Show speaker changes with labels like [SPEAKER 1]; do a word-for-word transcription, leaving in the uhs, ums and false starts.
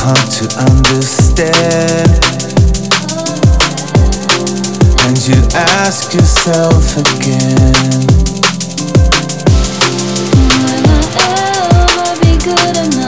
[SPEAKER 1] hard to understand. And you ask yourself again,
[SPEAKER 2] will I ever be good enough?